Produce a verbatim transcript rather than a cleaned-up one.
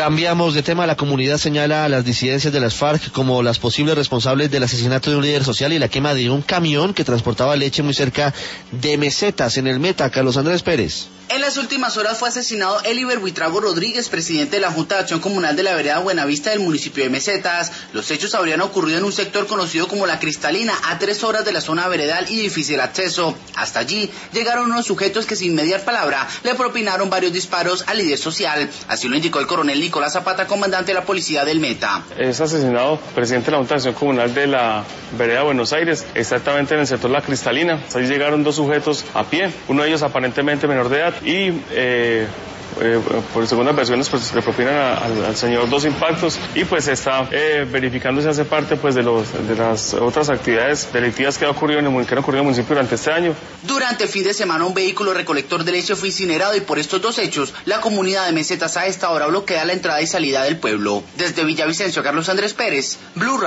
Cambiamos de tema. La comunidad señala a las disidencias de las FARC como las posibles responsables del asesinato de un líder social y la quema de un camión que transportaba leche muy cerca de Mesetas, en el Meta. Carlos Andrés Pérez. En las últimas horas fue asesinado Eliber Buitrago Rodríguez, presidente de la Junta de Acción Comunal de la vereda Buenavista del municipio de Mesetas. Los hechos habrían ocurrido en un sector conocido como La Cristalina, a tres horas de la zona veredal y difícil acceso. Hasta allí llegaron unos sujetos que sin mediar palabra le propinaron varios disparos al líder social. Así lo indicó el coronel Nicolás Zapata, comandante de la policía del Meta. Es asesinado presidente de la Junta de Acción Comunal de la vereda Buenos Aires, exactamente en el sector La Cristalina. Ahí llegaron dos sujetos a pie, uno de ellos aparentemente menor de edad, y eh, eh, por segundas versiones pues le propinan a, al, al señor dos impactos y pues está eh, verificando si hace parte pues de los de las otras actividades delictivas que han ocurrido en el, que han ocurrido en el municipio durante este año. Durante el fin de semana un vehículo recolector de leche fue incinerado y por estos dos hechos la comunidad de Mesetas a esta hora bloquea la entrada y salida del pueblo. Desde Villavicencio, Carlos Andrés Pérez, Blue Radio.